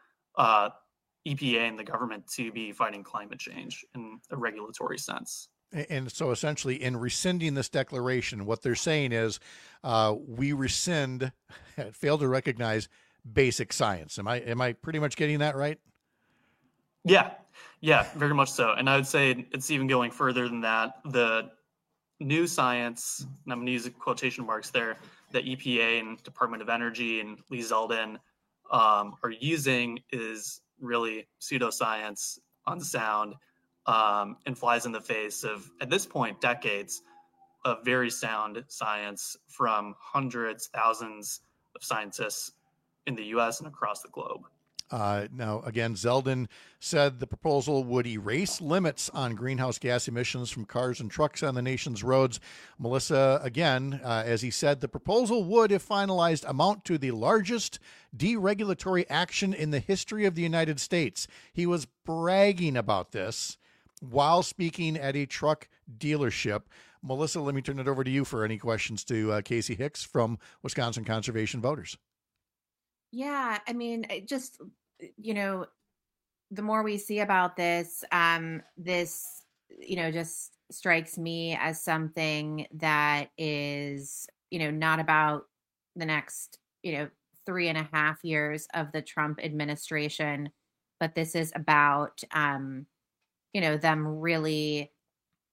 EPA and the government to be fighting climate change in a regulatory sense. And so essentially in rescinding this declaration, what they're saying is we rescind, fail to recognize basic science. Am I pretty much getting that right? Yeah, very much so. And I would say it's even going further than that. The new science, and I'm going to use quotation marks there, that EPA and Department of Energy and Lee Zeldin are using is really pseudoscience, unsound, and flies in the face of, at this point, decades of very sound science from hundreds, thousands of scientists in the U.S. and across the globe. Now, again, Zeldin said the proposal would erase limits on greenhouse gas emissions from cars and trucks on the nation's roads. Melissa, again, as he said, the proposal would, if finalized, amount to the largest deregulatory action in the history of the United States. He was bragging about this while speaking at a truck dealership. Melissa, let me turn it over to you for any questions to Casey Hicks from Wisconsin Conservation Voters. Yeah, I mean, just, the more we see about this, this, just strikes me as something that is, not about the next, 3.5 years of the Trump administration, but this is about, them really,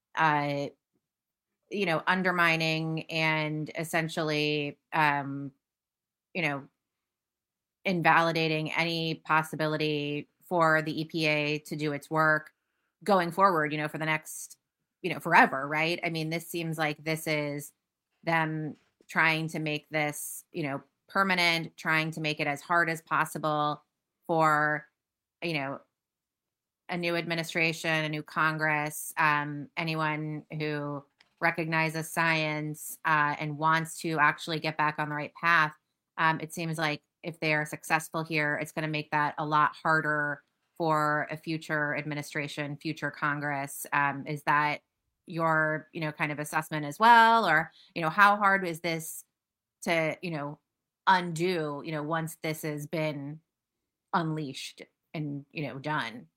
undermining and essentially, invalidating any possibility for the EPA to do its work going forward, for the next, forever, right? I mean, this seems like this is them trying to make this, permanent, trying to make it as hard as possible for, a new administration, a new Congress, anyone who recognizes science and wants to actually get back on the right path. It seems like if they are successful here, it's going to make that a lot harder for a future administration, future Congress. Is that your, kind of assessment as well? Or, how hard is this to, undo, once this has been unleashed and, done?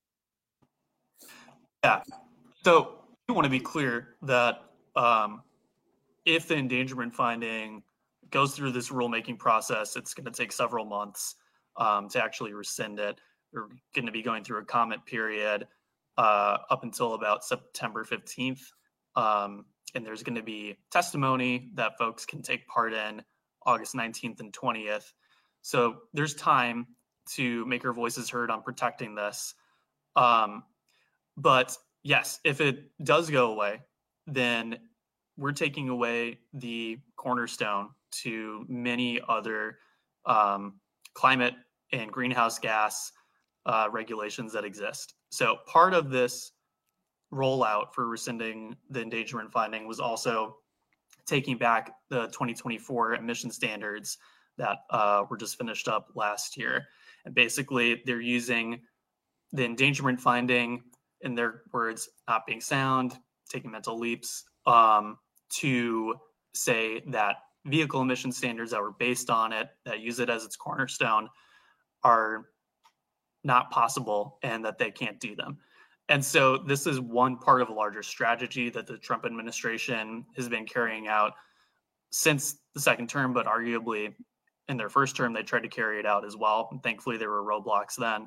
Yeah. So I want to be clear that if the endangerment finding goes through this rulemaking process, it's going to take several months to actually rescind it. We're going to be going through a comment period up until about September 15th. And there's going to be testimony that folks can take part in August 19th and 20th. So there's time to make our voices heard on protecting this. But yes, if it does go away, then we're taking away the cornerstone to many other climate and greenhouse gas regulations that exist. So part of this rollout for rescinding the endangerment finding was also taking back the 2024 emission standards that were just finished up last year. And basically, they're using the endangerment finding, in their words, not being sound, taking mental leaps, to say that vehicle emission standards that were based on it, that use it as its cornerstone, are not possible and that they can't do them. And so this is one part of a larger strategy that the Trump administration has been carrying out since the second term, but arguably in their first term, they tried to carry it out as well. And thankfully, there were roadblocks then.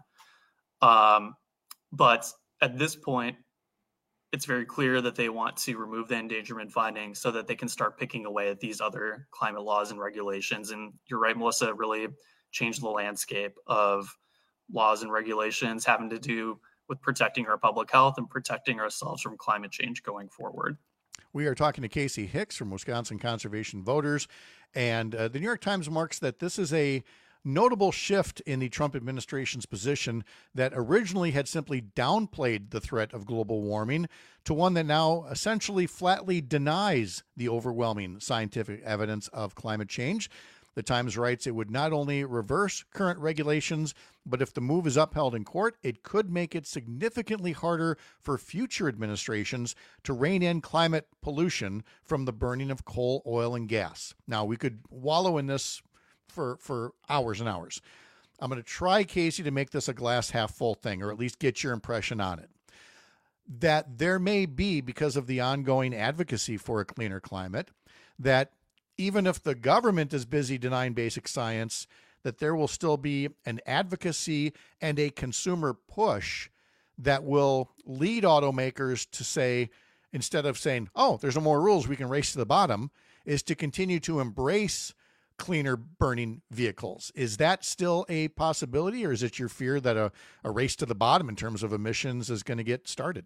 But at this point, it's very clear that they want to remove the endangerment finding so that they can start picking away at these other climate laws and regulations. And you're right, Melissa, it really changed the landscape of laws and regulations having to do with protecting our public health and protecting ourselves from climate change going forward. We are talking to Casey Hicks from Wisconsin Conservation Voters. And the New York Times marks that this is a notable shift in the Trump administration's position that originally had simply downplayed the threat of global warming to one that now essentially flatly denies the overwhelming scientific evidence of climate change. The Times writes it would not only reverse current regulations, but if the move is upheld in court, it could make it significantly harder for future administrations to rein in climate pollution from the burning of coal, oil, and gas. Now, we could wallow in this for hours and hours. I'm going to try, Casey, to make this a glass half full thing, or at least get your impression on it. That there may be, because of the ongoing advocacy for a cleaner climate, that even if the government is busy denying basic science, that there will still be an advocacy and a consumer push that will lead automakers to say, instead of saying, oh, there's no more rules, we can race to the bottom, is to continue to embrace cleaner burning vehicles. Is that still a possibility, or is it your fear that a race to the bottom in terms of emissions is going to get started?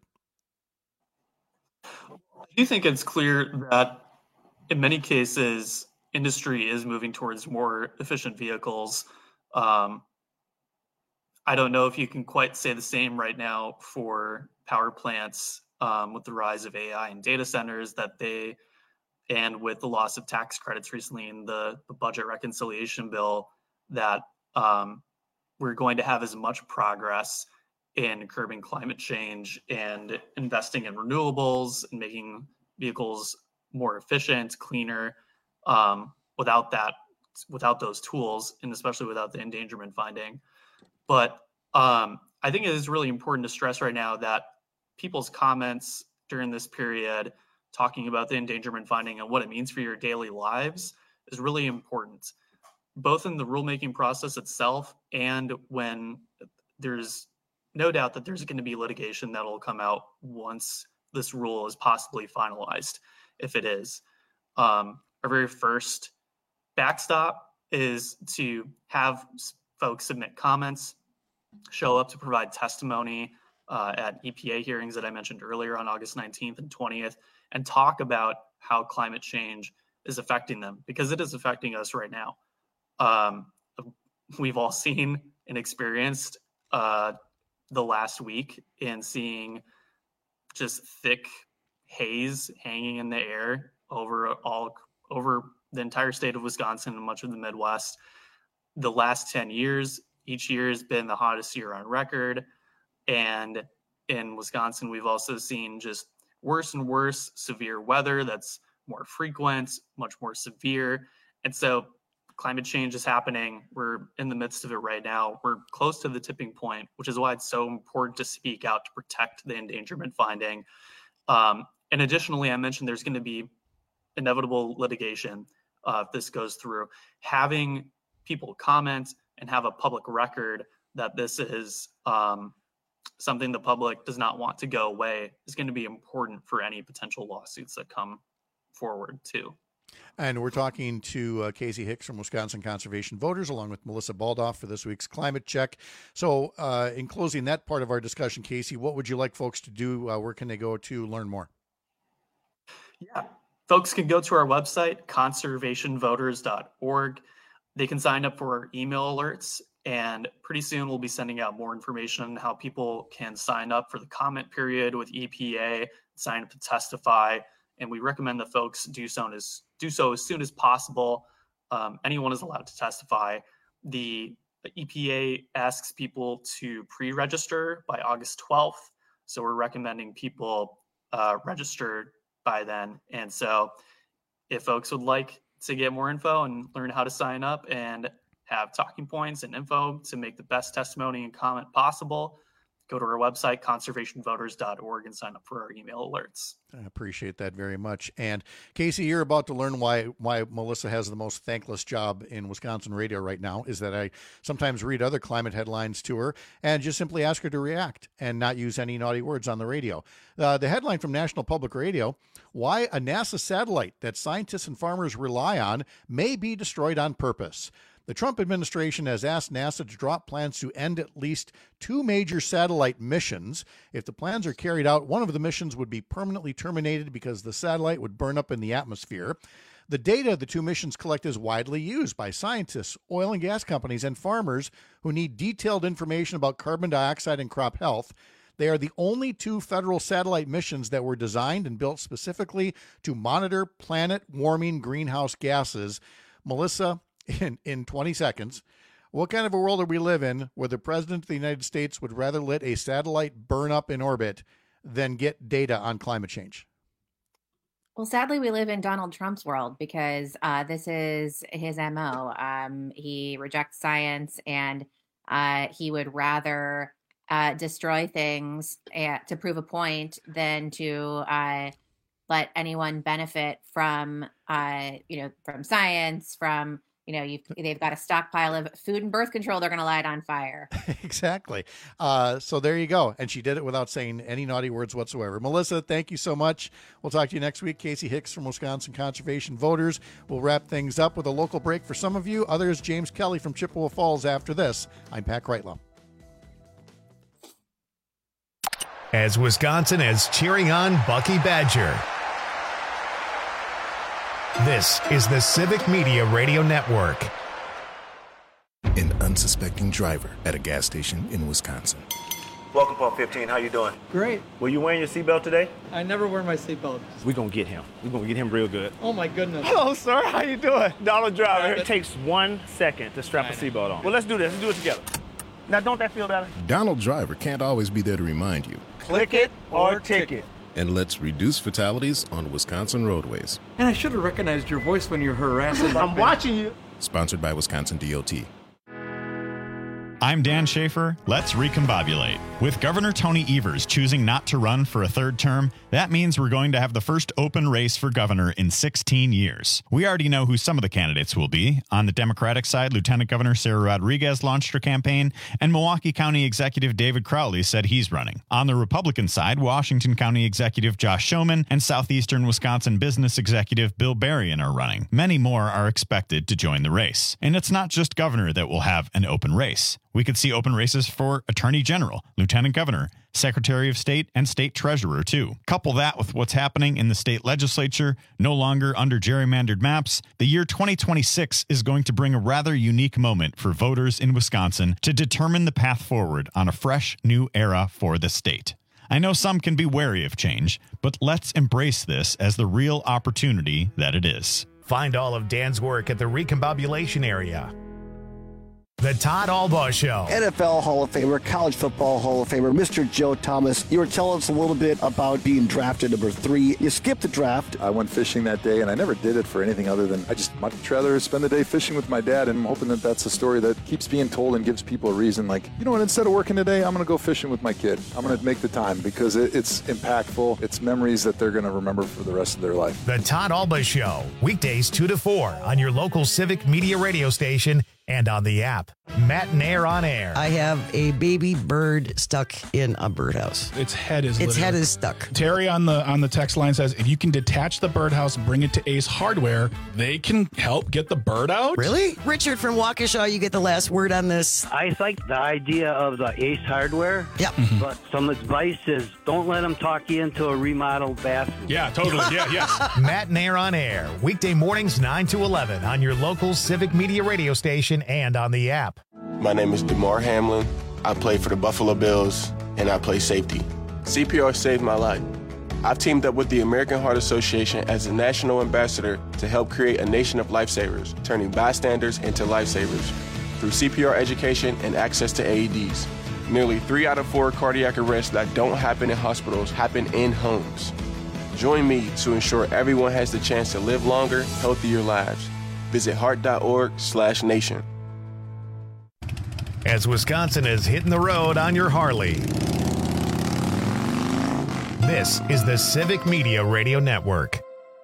I do think it's clear that in many cases, industry is moving towards more efficient vehicles. I don't know if you can quite say the same right now for power plants with the rise of AI and data centers and with the loss of tax credits recently in the budget reconciliation bill, that we're going to have as much progress in curbing climate change and investing in renewables and making vehicles more efficient, cleaner, without those tools, and especially without the endangerment finding. But I think it is really important to stress right now that people's comments during this period talking about the endangerment finding and what it means for your daily lives is really important, both in the rulemaking process itself and when there's no doubt that there's going to be litigation that will come out once this rule is possibly finalized, if it is. Our very first backstop is to have folks submit comments, show up to provide testimony at EPA hearings that I mentioned earlier on August 19th and 20th, and talk about how climate change is affecting them, because it is affecting us right now. We've all seen and experienced the last week in seeing just thick haze hanging in the air over the entire state of Wisconsin and much of the Midwest. The last 10 years, each year has been the hottest year on record. And in Wisconsin, we've also seen just worse and worse severe weather that's more frequent, much more severe. And so climate change is happening. We're in the midst of it right now. We're close to the tipping point, which is why it's so important to speak out to protect the endangerment finding. And additionally, I mentioned there's going to be inevitable litigation if this goes through. Having people comment and have a public record that this is something the public does not want to go away is going to be important for any potential lawsuits that come forward too. And we're talking to Casey Hicks from Wisconsin Conservation Voters, along with Melissa Baldoff for this week's Climate Check. So in closing that part of our discussion, Casey, what would you like folks to do? Where can they go to learn more? Yeah, folks can go to our website, conservationvoters.org. They can sign up for our email alerts, and pretty soon we'll be sending out more information on how people can sign up for the comment period with EPA, sign up to testify. And we recommend that folks do so as soon as possible. Anyone is allowed to testify. The EPA asks people to pre-register by August 12th. So we're recommending people register by then. And so if folks would like to get more info and learn how to sign up and have talking points and info to make the best testimony and comment possible, go to our website, conservationvoters.org, and sign up for our email alerts. I appreciate that very much. And Casey, you're about to learn why Melissa has the most thankless job in Wisconsin radio right now, is that I sometimes read other climate headlines to her and just simply ask her to react and not use any naughty words on the radio. The headline from National Public Radio: why a NASA satellite that scientists and farmers rely on may be destroyed on purpose. The Trump administration has asked NASA to drop plans to end at least 2 major satellite missions. If the plans are carried out, one of the missions would be permanently terminated because the satellite would burn up in the atmosphere. The data the 2 missions collect is widely used by scientists, oil and gas companies, and farmers who need detailed information about carbon dioxide and crop health. They are the only 2 federal satellite missions that were designed and built specifically to monitor planet-warming greenhouse gases. Melissa, in 20 seconds, what kind of a world do we live in where the president of the United States would rather let a satellite burn up in orbit than get data on climate change? Well, sadly, we live in Donald Trump's world because this is his MO. He rejects science, and he would rather destroy things to prove a point than to let anyone benefit from, from science, from they've got a stockpile of food and birth control they're going to light on fire. Exactly. So there you go. And she did it without saying any naughty words whatsoever. Melissa, thank you so much. We'll talk to you next week. Casey Hicks from Wisconsin Conservation Voters. We'll wrap things up with a local break for some of you. Others, James Kelly from Chippewa Falls after this. I'm Pat Kreitlow. As Wisconsin is cheering on Bucky Badger. This is the Civic Media Radio Network. an unsuspecting driver at a gas station in Wisconsin. Welcome, Pump 15. How you doing? Great. Were you wearing your seatbelt today? I never wear my seatbelt. We're going to get him. We're going to get him real good. Oh, my goodness. Hello, sir. How you doing? Donald Driver. It takes 1 second to strap a seatbelt on. Well, let's do this. Let's do it together. Now, don't that feel better? Donald Driver can't always be there to remind you. Click it or ticket. And let's reduce fatalities on Wisconsin roadways. And I should have recognized your voice when you're harassing. I'm watching you. Sponsored by Wisconsin DOT. I'm Dan Schaefer. Let's recombobulate. With Governor Tony Evers choosing not to run for a third term, that means we're going to have the first open race for governor in 16 years. We already know who some of the candidates will be. On the Democratic side, Lieutenant Governor Sarah Rodriguez launched her campaign, and Milwaukee County Executive David Crowley said he's running. On the Republican side, Washington County Executive Josh Schoeman and Southeastern Wisconsin Business Executive Bill Berrien are running. Many more are expected to join the race. And it's not just governor that will have an open race. We could see open races for Attorney General, Lieutenant Governor, Secretary of State, and State Treasurer, too. Couple that with what's happening in the state legislature, no longer under gerrymandered maps, the year 2026 is going to bring a rather unique moment for voters in Wisconsin to determine the path forward on a fresh, new era for the state. I know some can be wary of change, but let's embrace this as the real opportunity that it is. Find all of Dan's work at the Recombobulation area. The Todd Albaugh Show. NFL Hall of Famer, College Football Hall of Famer, Mr. Joe Thomas. You were telling us a little bit about being drafted number 3. You skipped the draft. I went fishing that day, and I never did it for anything other than I just much rather spend the day fishing with my dad, and I'm hoping that that's a story that keeps being told and gives people a reason. Like, you know what, instead of working today, I'm going to go fishing with my kid. I'm going to make the time because it's impactful. It's memories that they're going to remember for the rest of their life. The Todd Albaugh Show, weekdays 2 to 4 on your local Civic Media radio station and on the app. Matt and Air on Air. I have a baby bird stuck in a birdhouse. Its head is stuck. Terry on the text line says, if you can detach the birdhouse, bring it to Ace Hardware, they can help get the bird out. Really? Richard from Waukesha, you get the last word on this. I like the idea of the Ace Hardware. Yep. But some advice is don't let them talk you into a remodeled bathroom. Yeah, totally. Yeah, yes. Matt and Air on Air, weekday mornings 9 to 11 on your local Civic Media radio station and on the app. My name is DeMar Hamlin. I play for the Buffalo Bills, and I play safety. CPR saved my life. I've teamed up with the American Heart Association as a national ambassador to help create a nation of lifesavers, turning bystanders into lifesavers. Through CPR education and access to AEDs, nearly 3 out of 4 cardiac arrests that don't happen in hospitals happen in homes. Join me to ensure everyone has the chance to live longer, healthier lives. Visit heart.org/nation. As Wisconsin is hitting the road on your Harley. This is the Civic Media Radio Network.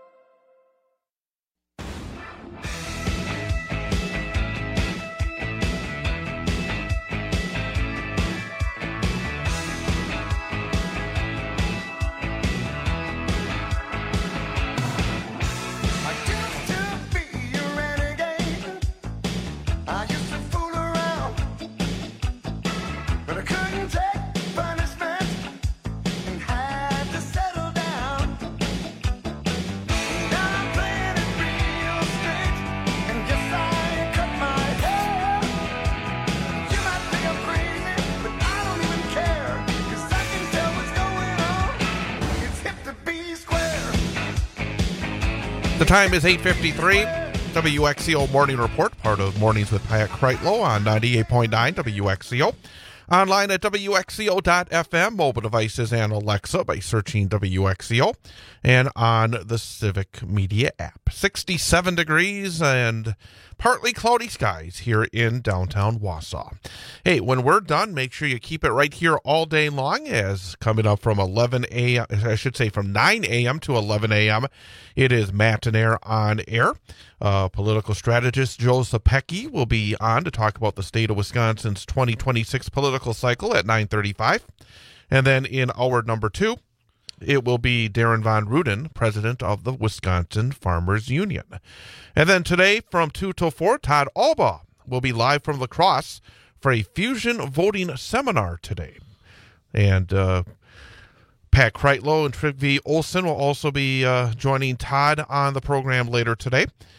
The time is 8:53. WXCO Morning Report, part of Mornings with Pat Kreitlow on 98.9 WXCO. Online at WXCO.FM, mobile devices and Alexa by searching WXCO, and on the Civic Media app. 67 degrees and partly cloudy skies here in downtown Wausau. Hey, when we're done, make sure you keep it right here all day long, as coming up from 11 a.m., I should say from 9 a.m. to 11 a.m., it is Matt and Air on Air. Political strategist Joe Zepecki will be on to talk about the state of Wisconsin's 2026 political cycle at 9:35. And then in hour number 2, it will be Darren Von Ruden, president of the Wisconsin Farmers Union. And then today from 2 till 4, Todd Albaugh will be live from La Crosse for a fusion voting seminar today. And Pat Kreitlow and Trygve Olsen will also be joining Todd on the program later today.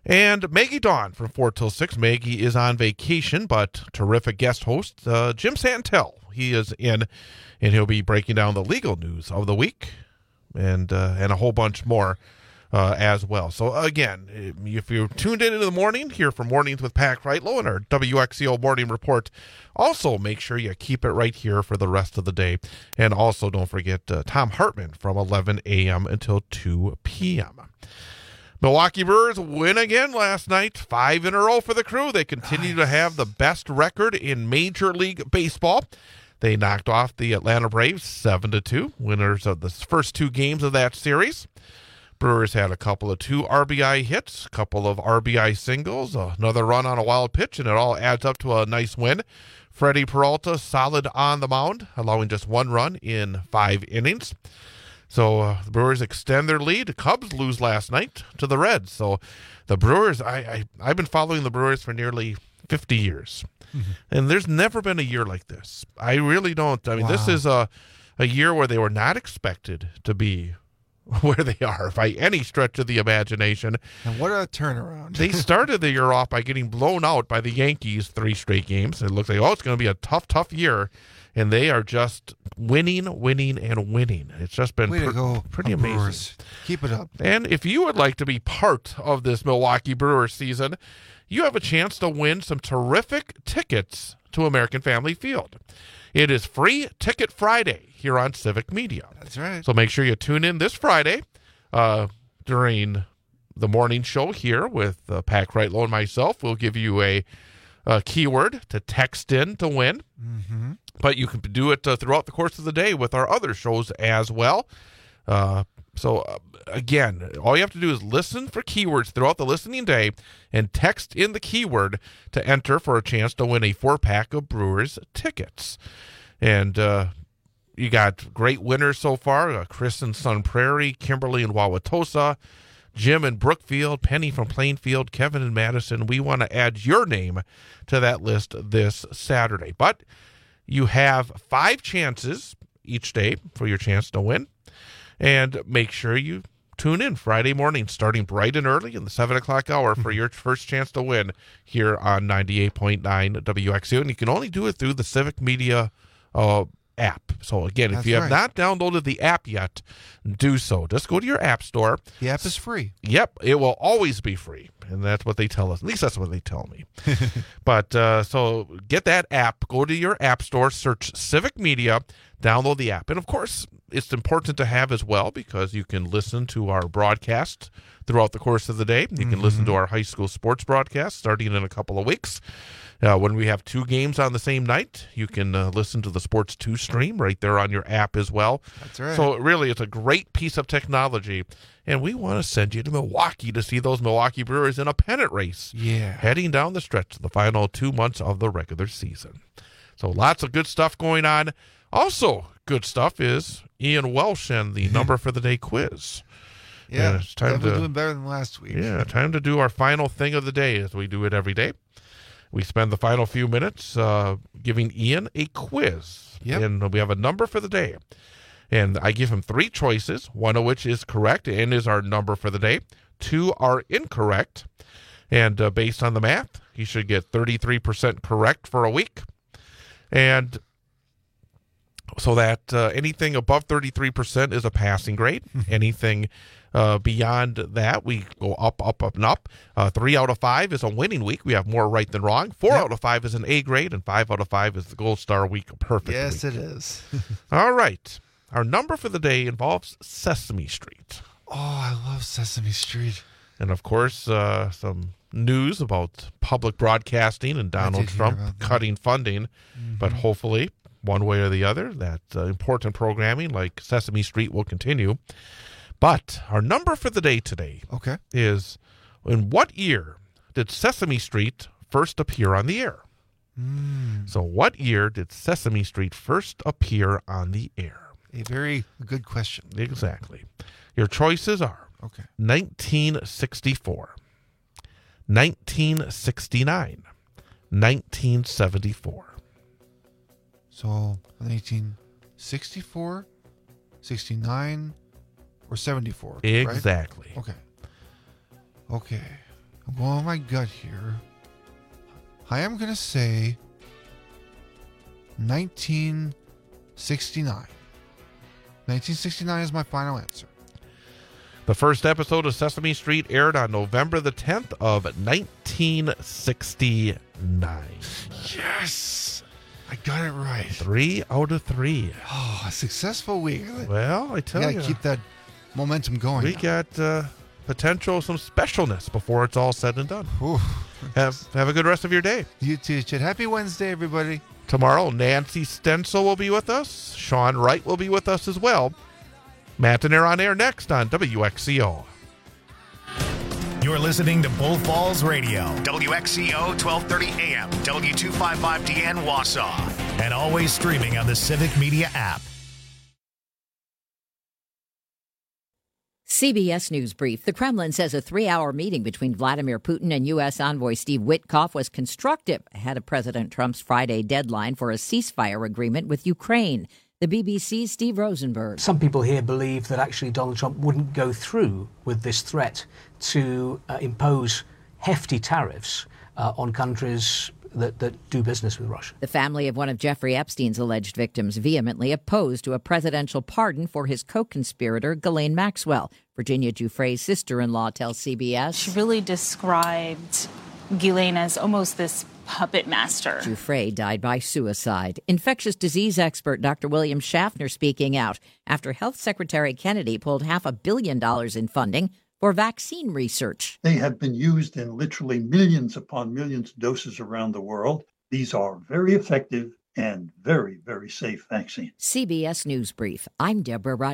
And Maggie Dawn from 4 till 6. Maggie is on vacation, but terrific guest host, Jim Santel. He is in, and he'll be breaking down the legal news of the week and a whole bunch more as well. So, again, if you're tuned in the morning, here for Mornings with Pat Kreitlow and our WXCO Morning Report, also make sure you keep it right here for the rest of the day. And also don't forget Tom Hartman from 11 a.m. until 2 p.m. Milwaukee Brewers win again last night, 5 in a row for the Crew. They continue to have the best record in Major League Baseball. They knocked off the Atlanta Braves 7-2, winners of the first 2 games of that series. Brewers had a couple of 2 RBI hits, a couple of RBI singles, another run on a wild pitch, and it all adds up to a nice win. Freddie Peralta solid on the mound, allowing just 1 run in 5 innings. So the Brewers extend their lead. The Cubs lose last night to the Reds. So the Brewers, I've been following the Brewers for nearly 50 years. Mm-hmm. And there's never been a year like this. I really don't. I mean, This is a year where they were not expected to be where they are by any stretch of the imagination. And what a turnaround. They started the year off by getting blown out by the Yankees 3 straight games. It looks like, it's going to be a tough year. And they are just winning. It's just been pretty amazing. Brewers. Keep it up. And if you would like to be part of this Milwaukee Brewers season, you have a chance to win some terrific tickets to American Family Field. It is Free Ticket Friday here on Civic Media. That's right. So make sure you tune in this Friday during the morning show here with Pat Kreitlow and myself. We'll give you a keyword to text in to win. Mm-hmm. But you can do it throughout the course of the day with our other shows as well. Again, all you have to do is listen for keywords throughout the listening day and text in the keyword to enter for a chance to win a 4-pack of Brewers tickets. And you got great winners so far. Chris in Sun Prairie, Kimberly in Wauwatosa, Jim in Brookfield, Penny from Plainfield, Kevin in Madison. We want to add your name to that list this Saturday. But you have 5 chances each day for your chance to win. And make sure you tune in Friday morning, starting bright and early in the 7 o'clock hour for your first chance to win here on 98.9 WXU. And you can only do it through the Civic Media app. So, again, if you have not downloaded the app yet, do so. Just go to your app store. The app is free. Yep, it will always be free. And that's what they tell us. At least that's what they tell me. But so get that app. Go to your app store, search Civic Media, download the app. And, of course, it's important to have as well because you can listen to our broadcast throughout the course of the day. You can listen to our high school sports broadcast starting in a couple of weeks. When we have 2 games on the same night, you can listen to the Sports 2 stream right there on your app as well. That's right. So really, it's a great piece of technology. And we want to send you to Milwaukee to see those Milwaukee Brewers in a pennant race. Yeah. Heading down the stretch to the final 2 months of the regular season. So lots of good stuff going on. Also, good stuff is Ian Welsh and the Number for the Day quiz. Yeah, it's time definitely doing better than last week. Yeah, time to do our final thing of the day as we do it every day. We spend the final few minutes giving Ian a quiz. Yep. And we have a number for the day. And I give him 3 choices, one of which is correct and is our number for the day. 2 are incorrect. And based on the math, he should get 33% correct for a week. And so that anything above 33% is a passing grade. Anything beyond that, we go up, and up. 3 out of 5 is a winning week. We have more right than wrong. 4 out of 5 is an A grade, and 5 out of 5 is the Gold Star week, a perfect week. Yes, it is. All right. Our number for the day involves Sesame Street. Oh, I love Sesame Street. And, of course, some news about public broadcasting and Donald Trump cutting funding. But hopefully, one way or the other, that important programming like Sesame Street will continue. But our number for the day today is, in what year did Sesame Street first appear on the air? So what year did Sesame Street first appear on the air? A very good question. Exactly. Your choices are 1964, 1969, 1974. So 1964, 69, or 74. Exactly. Right? Okay. I'm going with my gut here. I am going to say 1969. 1969 is my final answer. The first episode of Sesame Street aired on November the 10th of 1969. Yes! I got it right. 3 out of 3. Oh, a successful week. Well, I tell you. Gotta keep that momentum going. We got potential, some specialness before it's all said and done. Have a good rest of your day. You too, Chad. Happy Wednesday, everybody. Tomorrow, Nancy Stencil will be with us. Sean Wright will be with us as well. Matt and Air on air next on WXCO. You're listening to Bull Falls Radio, WXCO 1230 AM, W255DN Wausau, and always streaming on the Civic Media app. CBS News Brief. The Kremlin says a 3-hour meeting between Vladimir Putin and U.S. envoy Steve Witkoff was constructive ahead of President Trump's Friday deadline for a ceasefire agreement with Ukraine. The BBC's Steve Rosenberg. Some people here believe that actually Donald Trump wouldn't go through with this threat to impose hefty tariffs on countries that do business with Russia. The family of one of Jeffrey Epstein's alleged victims vehemently opposed to a presidential pardon for his co-conspirator, Ghislaine Maxwell. Virginia Giuffre's sister-in-law tells CBS. She really described Ghislaine as almost this puppet master. Giuffre died by suicide. Infectious disease expert Dr. William Schaffner speaking out after Health Secretary Kennedy pulled $500 million in funding for vaccine research. They have been used in literally millions upon millions of doses around the world. These are very effective and very, very safe vaccines. CBS News Brief. I'm Deborah Rodriguez.